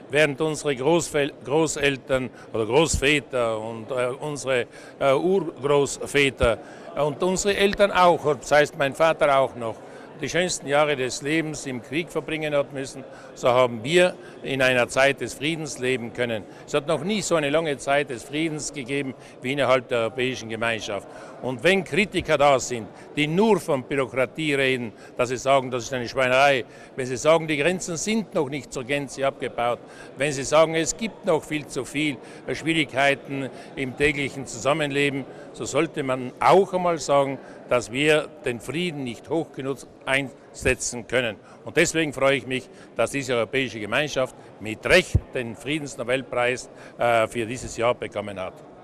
während unsere Großeltern oder Großväter und unsere Urgroßväter und unsere Eltern auch, das heißt mein Vater auch noch, die schönsten Jahre des Lebens im Krieg verbringen hat müssen, so haben wir in einer Zeit des Friedens leben können. Es hat noch nie so eine lange Zeit des Friedens gegeben wie innerhalb der Europäischen Gemeinschaft. Und wenn Kritiker da sind, die nur von Bürokratie reden, dass sie sagen, das ist eine Schweinerei, wenn sie sagen, die Grenzen sind noch nicht zur Gänze abgebaut, wenn sie sagen, es gibt noch viel zu viel Schwierigkeiten im täglichen Zusammenleben, so sollte man auch einmal sagen, dass wir den Frieden nicht hoch genug einsetzen können. Und deswegen freue ich mich, dass diese Europäische Gemeinschaft mit Recht den Friedensnobelpreis für dieses Jahr bekommen hat.